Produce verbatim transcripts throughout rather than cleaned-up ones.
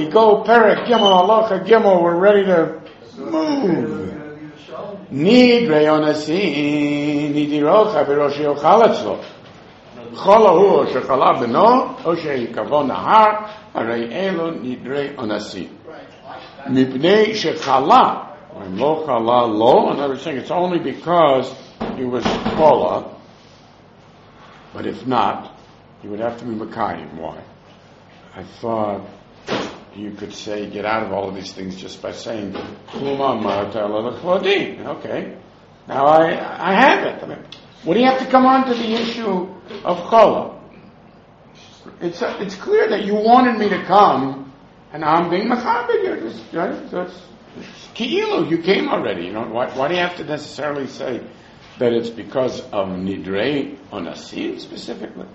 we go, Perek Gimel, Halacha Gimel, we're ready to move. Nidrei Onasin, Nidirocha, V'rosh Yochal Etzlo. Chola hu, o shechala beno, o sheikavo nahar, harei elo nidrei Onasin. Mipnei shechala, when lo chala lo, another thing, it's only because he was chola, but if not, he would have to be Mekayim. Why? I thought you could say, get out of all of these things just by saying, Kluma marta l'chvodi. Okay. Now I, I have it. I mean, what do you have to come on to the issue of chola? It's, uh, it's clear that you wanted me to come, and I'm being mechabed. You're just, right? So it's, it's ki'ilu. You came already. You know, why, why do you have to necessarily say that it's because of nidrei onasim specifically?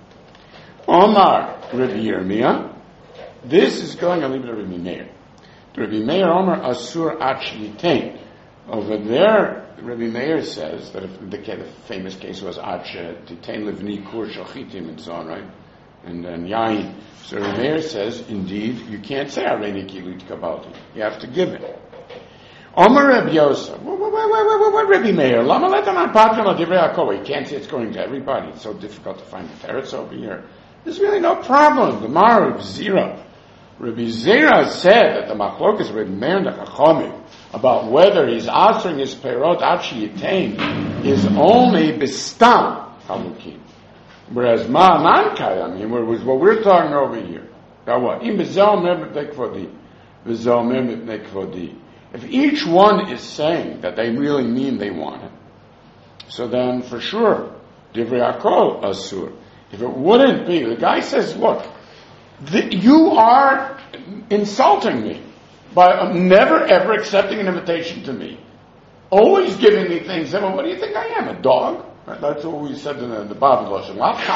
Omar Rabbi Yirmiyah. This is going, I'll leave it to Rabbi Meir. Rabbi Meir Omar Asur Ach Yitain. Over there, Rabbi Meir says that if the, the famous case was Ach Yitain Livni Kur Shachitim and so on, right? And then Yain. So Rabbi Meir says, indeed, you can't say Areni Kilut Kabalti. You have to give it. Omar Rabbi Yosef. What, what, what, what, what, Rabbi Meir? Lama Letaman Patron Divrei HaKol. You can't say it's going to everybody. It's so difficult to find the teretz over here. There's really no problem. The Mar of Zira. Rabbi Zera said that the machlokas Rabbi Meir and the Chachamim about whether he's answering his perot achi yitain is only bestam halukim, whereas ma'anan kayamim, whereas what we're talking over here, that what im bezel mer mipnei kvodi, bezel mer mipnei kvodi. If each one is saying that they really mean they want it, so then for sure divrei hakol asur. If it wouldn't be, the guy says, look, the, you are insulting me by never ever accepting an invitation to me, always giving me things. Well, what do you think I am, a dog? Right? That's what we said in the, the Bible lesson.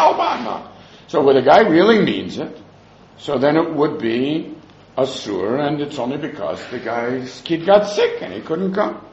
So where the guy really means it, so then it would be asur, and it's only because the guy's kid got sick and he couldn't come.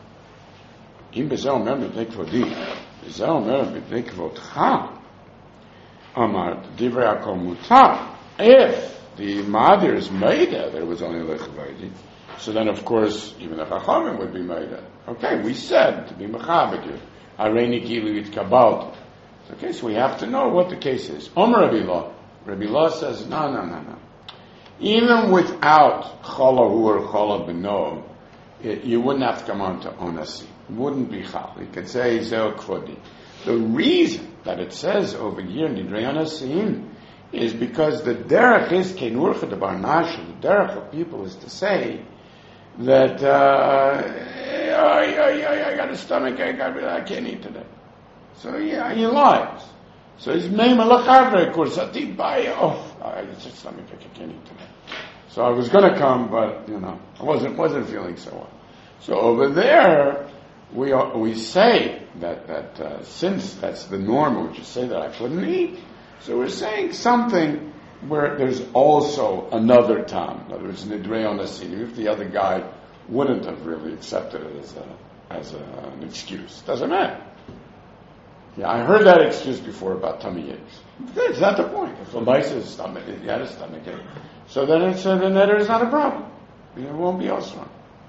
If the mother's maida, there was only lechvaydi, so then of course even the chachamim would be maida. Okay, we said to be mechabed you, areni kilu itkabalt. Okay, so we have to know what the case is. Omer Rabbi Lo, Rabbi Lo says no, no, no, no. Even without cholahu or chola beno, you wouldn't have to come on to onasi. It wouldn't be chal. You could say zeo kvodi. The reason that it says over here nidrei onasim is because the derech is kenurcha de barnasha. The derech of people is to say that uh, I, I, I got a stomach ache, I, I can't eat today. So yeah, he lies. So he's meima lachavre kursati baya. Oh, I got a stomach ache, I can't eat today. So I was going to come, but you know, I wasn't wasn't feeling so well. So over there, we are, we say that that uh, since that's the norm, we just say that I couldn't eat. So we're saying something where there's also another time. In other words, nidrei onasin. If the other guy wouldn't have really accepted it as a as a, an excuse, doesn't matter. Yeah, I heard that excuse before about tummy aches. It's not the point. If a mice has stomach, he had a stomach ache, so then it's uh, then there is not a problem. It won't be also.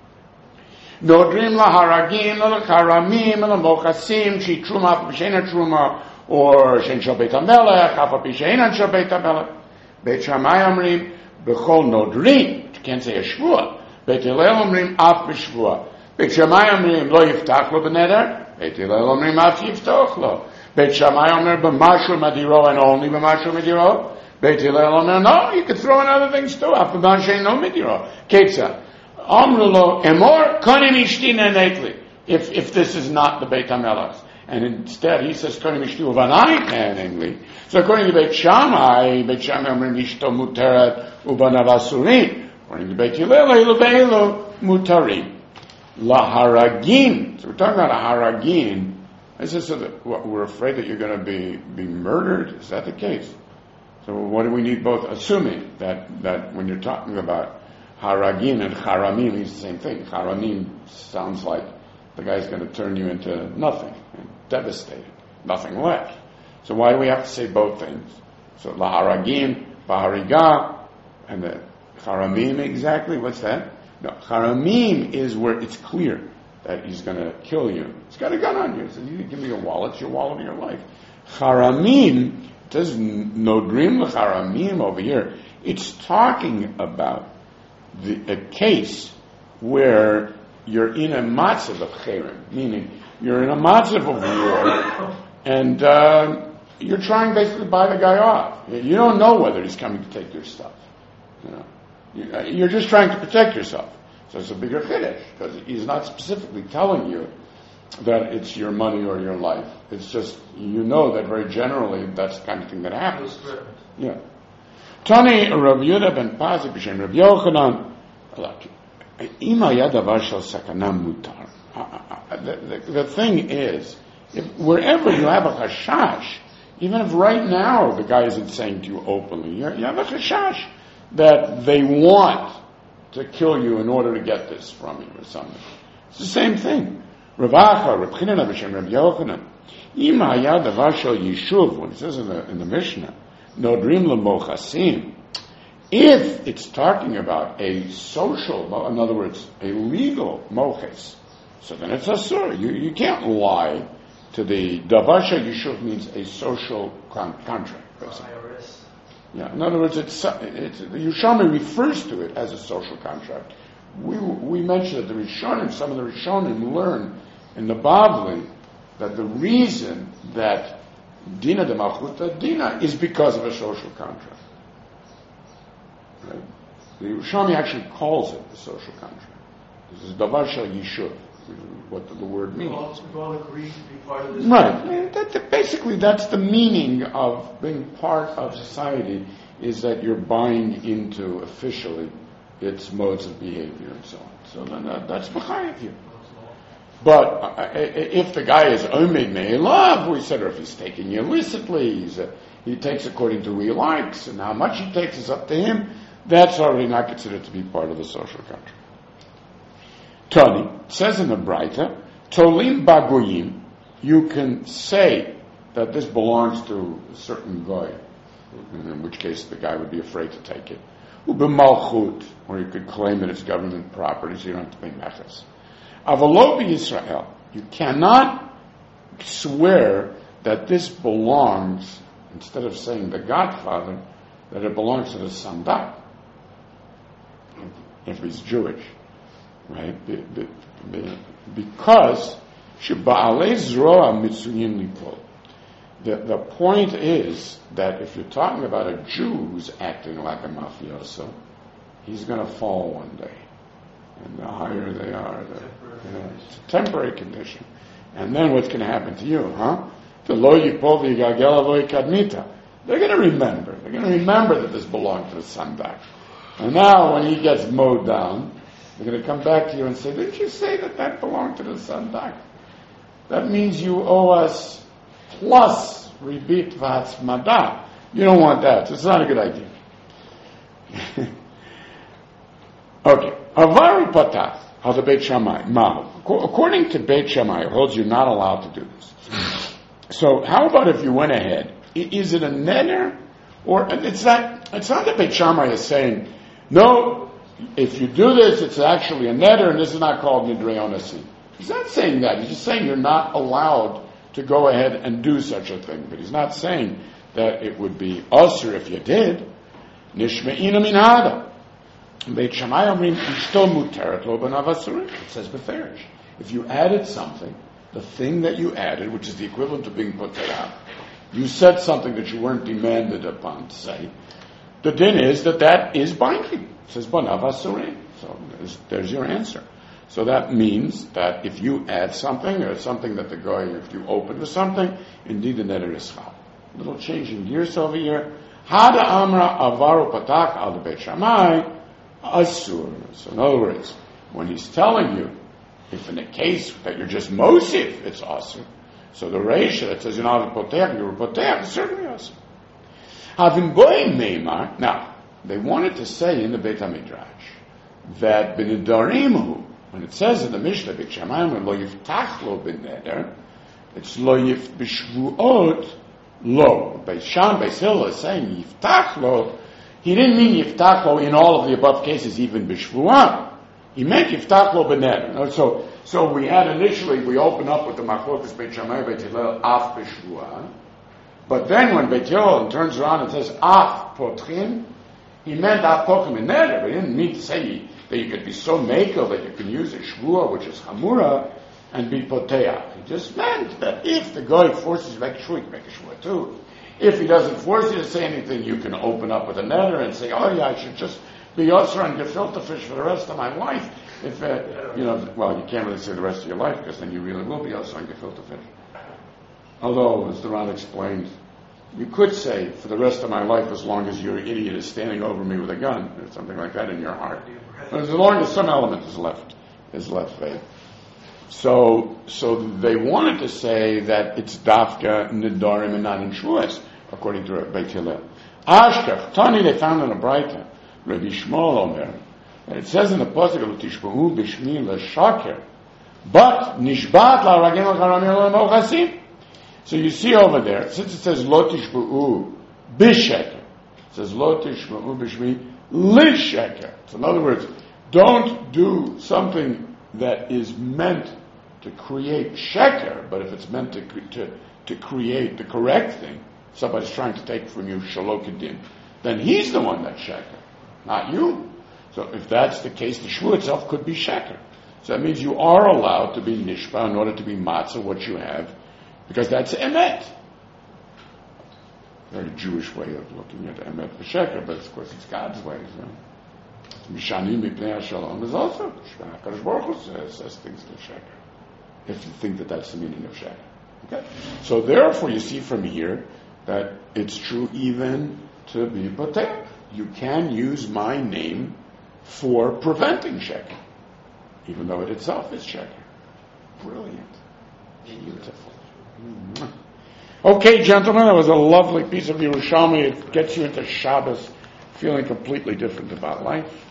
Nodrim laharagim lakaramim lamochasim she truma b'shena truma. Or Shen Shal Beit HaMelech, Afa Pi She'enan Shal Beit HaMelech. Beit Shammai Omrim, B'chol Nodrim, you can't say a Shvua. Beit Hillel Omrim, Af B'Shvua. Beit Shammai Omrim, Lo Yiftach Lo B'Neder. Beit Hillel Omrim, Af Yiftoch Lo. Beit Shammai Omrim, B'Mashur Madiro, and only B'Mashur Madiro. Beit Hillel Omrim, no, you could throw in other things too. Af B'Mashur No Madiro. Ketza. Omru Lo, Emor, Konim Ishti Nenetli. If, if this is not the Beit HaMelech. And instead, he says, "Konim ishtu uvanai namely." So according to Beit Shammai, Beit Shammai omrim ishto muteret ubanav asurim. According to Beit Hillel, elu be'elu mutarim. Laharagin. So we're talking about a haragin. This is so that what, we're afraid that you're going to be be murdered. Is that the case? So what do we need both? Assuming that that when you're talking about haragin and haramim, it's the same thing. Haramim sounds like the guy's going to turn you into nothing. Devastated, nothing left. So why do we have to say both things? So laharagim, bahariga, and the Haramim, exactly. What's that? No, haramim is where it's clear that he's going to kill you. He's got a gun on you. He says, you give me your wallet, it's your wallet of your life. Haramim, it says no dream haramim over here. It's talking about the, a case where you're in a matzav of cherem, meaning you're in a matzav of war, and uh, you're trying basically to buy the guy off. You don't know whether he's coming to take your stuff. You know, you're just trying to protect yourself. So it's a bigger chiddush, because he's not specifically telling you that it's your money or your life. It's just, you know that very generally that's the kind of thing that happens. Yeah. Tani Rav Yehuda ben Pazi b'shem Rav Yochanan, ima yad davar shel sakana mutar. The thing is, if wherever you have a chashash, even if right now the guy isn't saying to you openly, you have a chashash that they want to kill you in order to get this from you or something. It's the same thing. Rav Acha, Rav Chinana b'shem Rav Yochanan, ima hayad davar shel yishuv, when it says in the, in the Mishnah, nodrim l'mochasim, if it's talking about a social, in other words, a legal moches, so then it's asur. You, you can't lie to the davar shel yishuv means a social con- contract. Basically. Yeah, in other words, it's, it's, the Yerushalmi refers to it as a social contract. We we mentioned that the Rishonim, some of the Rishonim learn in the Bavli that the reason that Dina de Malchuta Dina is because of a social contract. Right? The Yerushalmi actually calls it a social contract. This is Davar Shel Yishuv, what the, the word means. We all agree to be part of this. Right. That, that basically, that's the meaning of being part of society, is that you're buying into officially its modes of behavior and so on. So then uh, that's behind you. But uh, if the guy is omed me'elav, we said, or if he's taking illicitly, he's a, he takes according to who he likes, and how much he takes is up to him, that's already not considered to be part of the social contract. Tony, it says in the Braita, Tolim Bagoyim, you can say that this belongs to a certain guy, in which case the guy would be afraid to take it. Ubemalchut, or you could claim that it's government property, so you don't have to pay mechas. Avalobi Israel, you cannot swear that this belongs, instead of saying the Godfather, that it belongs to the Sandak, if he's Jewish. Right? Because the the point is that if you're talking about a Jew who's acting like a mafioso, he's going to fall one day. And the higher they are, the, you know, it's a temporary condition. And then what's going to happen to you, huh? They're going to remember. They're going to remember that this belonged to the Sandak. And now when he gets mowed down, they're going to come back to you and say, didn't you say that that belonged to the Sandak? That means you owe us plus ribit v'atzmada. You don't want that. It's not a good idea. Okay. Avari patach al the Beit Shammai. Mahu. According to Beit Shammai, it holds you're not allowed to do this. So how about if you went ahead? Is it a neder? Or it's not, it's not that Beit Shammai is saying, no, if you do this, it's actually a neder, and this is not called nidrei onasi. He's not saying that. He's just saying you're not allowed to go ahead and do such a thing. But he's not saying that it would be usher if you did. Nishme'ina min hada. Beit Shammai omrim ishto muteret lo b'nav asurim. It says beferish. If you added something, the thing that you added, which is the equivalent of being put out, you said something that you weren't demanded upon to say, the din is that that is binding. It says b'nav asurim. So there's, there's your answer. So that means that if you add something, or something that the guy, if you open to something, indeed the neder is chal. A little change in gears over here. Hada amra avaru patak al Beit Shammai asur. So in other words, when he's telling you, if in a case that you're just mosif, it's asur. So the reisha that says you're not a potech, you're a potech, it's certainly asur. Having boy meimar. Now they wanted to say in the Beit HaMidrash that b'nidarimu, when it says in the Mishnah, Beit Shammai, lo yiftach lo b'neder, it's lo yif b'shvuot lo. Beis Sham, Beis Hillel is saying yiftach lo, he didn't mean yiftach lo in all of the above cases, even b'shvuah. He meant yiftach lo b'neder. So, so we had initially, we opened up with the machlokas Beit Shammai Beit Hillel af b'shvuah. But then when Beit Hillel turns around and says af potchim, he meant af potchim b'neder. But he didn't mean to say that you could be so makel that you can use a shvuah, which is chamura, and be poteach. He just meant that if the guy forces you to make a shvuah, you can make a shvuah too. If he doesn't force you to say anything, you can open up with a neder and say, oh yeah, I should just be yotzer and gefilte fish for the rest of my life. If, uh, you know, well, you can't really say the rest of your life, because then you really will be yotzer and gefilte fish. Although, as the Ran explained, you could say, for the rest of my life, as long as your idiot is standing over me with a gun, or something like that in your heart. But as long as some element is left, is left vague. So, so they wanted to say that it's dafka nidarim and not in shuas, according to Beit Hillel. Ashkach, Tani, they found in a Braita, Rabbi Shmuel Omer, that it says in the pasuk of Tishbahu b'shmi l'shaker, but nishbat la'ragim l'charamim l'mochasim. So you see over there, since it says lo tishbahu b'sheker, it says lo tishbahu b'shmi l'sheker. So in other words, don't do something that is meant to create sheker, but if it's meant to, to to create the correct thing, somebody's trying to take from you shalokadim, then he's the one that's sheker, not you. So if that's the case, the shvu itself could be sheker. So that means you are allowed to be nishba in order to be matzah what you have, because that's emet. Very Jewish way of looking at emet for sheker, but of course it's God's way. So. Mishanim mipnei hashalom is also HaKadosh Baruch Hu says, says things to sheker. If you think that that's the meaning of sheker. Okay? So therefore you see from here that it's true even to be poter. You can use my name for preventing sheker, even though it itself is sheker. Brilliant. Beautiful. Mm-hmm. Okay, gentlemen, that was a lovely piece of Yerushalmi. It gets you into Shabbos feeling completely different about life.